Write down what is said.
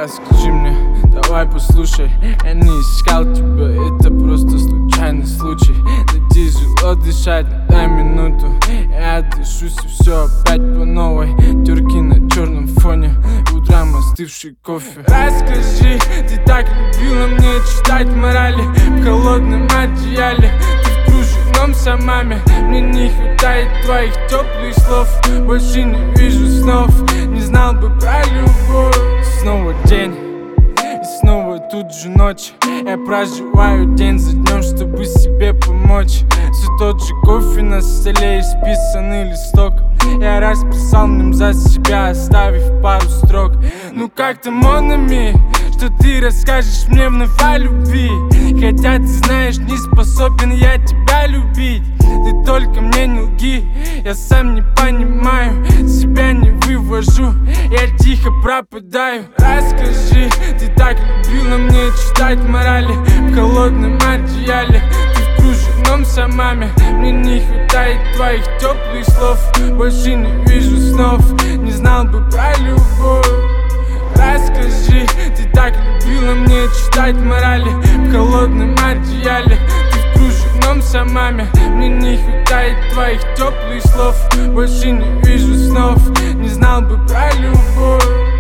Расскажи мне, давай послушай. Я не искал тебя, это просто случайный случай. Да тяжело дышать, дай минуту. Я дышусь и все опять по новой. Терки на черном фоне, утром остывший кофе. Расскажи, ты так любила мне читать морали в холодном одеяле. Ты в кружевном самаме, мне не хватает твоих теплых слов. Больше не вижу снов, не знал бы про любовь. Снова день, и снова тут же ночь. Я проживаю день за днем, чтобы себе помочь. Все тот же кофе на столе, исписанный листок. Я расписал в нем за себя, оставив пару строк. Ну как ты, mon ami, что ты расскажешь мне вновь о любви? Хотя ты знаешь, не способен я тебя любить. Ты только мне не лги, я сам не понимаю, себя не вывожу, я тихо пропадаю. Расскажи, ты так любила мне читать морали в холодном одеяле. Ты в кружевном самаме, мне не хватает твоих теплых слов. Больше не вижу снов, не знал бы про любовь. Расскажи, ты так любила мне читать морали в холодном одеяле. Ты в кружевном самаме, мне не хватает твоих теплых слов. Больше не вижу снов, не знал бы про любовь.